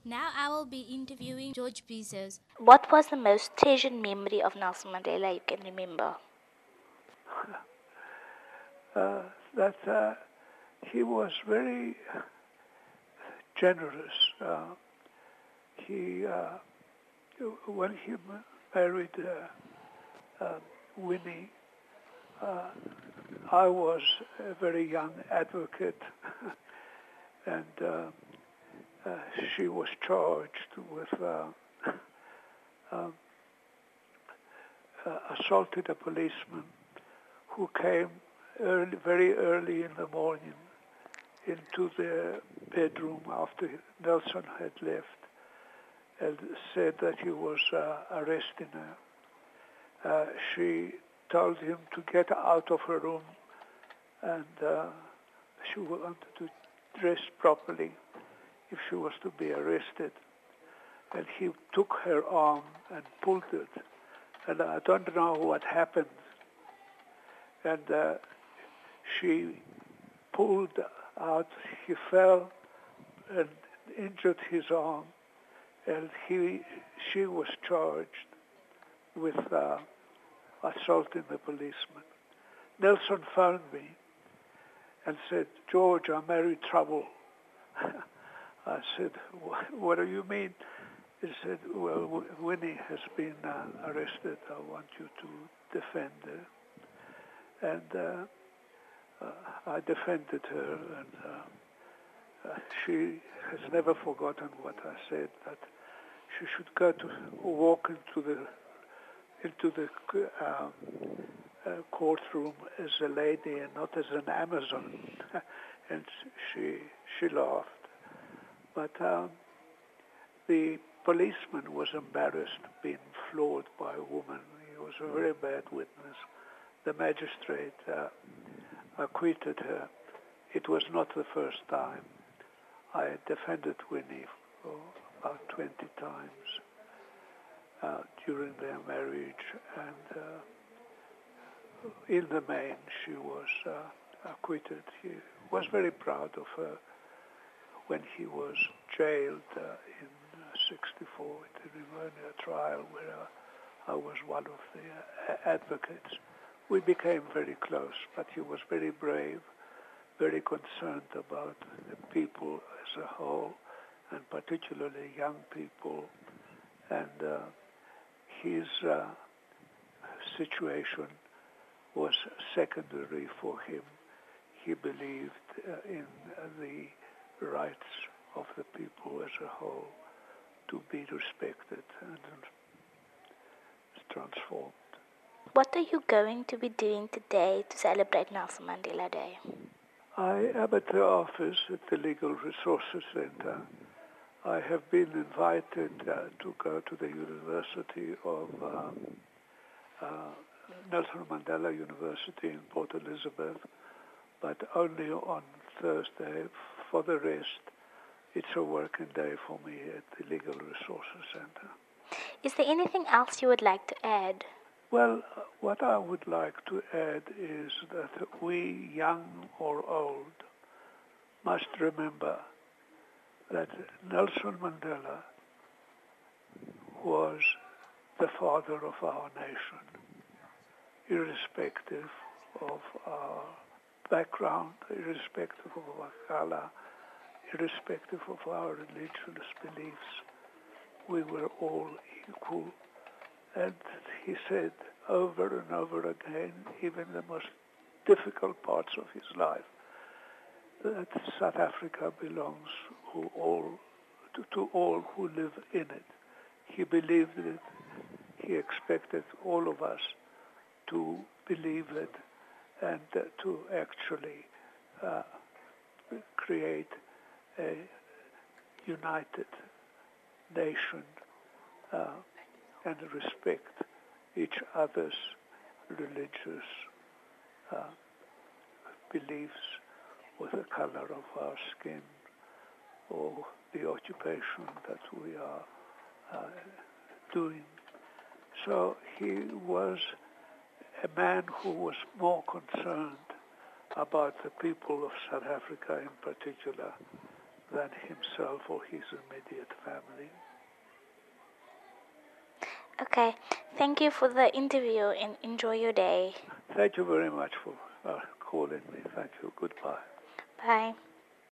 Now I will be interviewing George Bezos. What was the most treasured memory of Nelson Mandela you can remember? That he was very generous. He when he married Winnie, I was a very young advocate, and she was charged with assaulted a policeman who came very early in the morning into their bedroom after Nelson had left and said that he was arresting her. She told him to get out of her room, and she wanted to dress properly if she was to be arrested. And he took her arm and pulled it. And I don't know what happened. And she pulled out, he fell and injured his arm, and she was charged with assaulting the policeman. Nelson phoned me and said, "George, I'm in trouble." I said, "What do you mean?" He said, "Well, Winnie has been arrested. I want you to defend her." And I defended her, and she has never forgotten what I said, that she should walk into the courtroom as a lady and not as an Amazon. And she laughed. But the policeman was embarrassed being floored by a woman. He was a very bad witness. The magistrate acquitted her. It was not the first time. I defended Winnie for about 20 times during their marriage, and in the main she was acquitted. He was very proud of her when he was jailed in '64 at the Rivonia trial, where I was one of the advocates. We became very close, but he was very brave, very concerned about the people as a whole, and particularly young people. And his situation was secondary for him. He believed in the rights of the people as a whole to be respected and transformed. What are you going to be doing today to celebrate Nelson Mandela Day? I am at the office at the Legal Resources Center. I have been invited to go to the University of Nelson Mandela University in Port Elizabeth, but only on Thursday. For the rest, it's a working day for me at the Legal Resources Center. Is there anything else you would like to add? Well, what I would like to add is that we, young or old, must remember that Nelson Mandela was the father of our nation, irrespective of our background, irrespective of our color, irrespective of our religious beliefs. We were all equal. And he said over and over again, even the most difficult parts of his life, that South Africa belongs to all who live in it. He believed it. He expected all of us to believe it and to actually create a united nation and respect each other's religious beliefs, or the color of our skin, or the occupation that we are doing. So he was a man who was more concerned about the people of South Africa in particular than himself or his immediate family. Okay. Thank you for the interview and enjoy your day. Thank you very much for calling me. Thank you. Goodbye. Bye.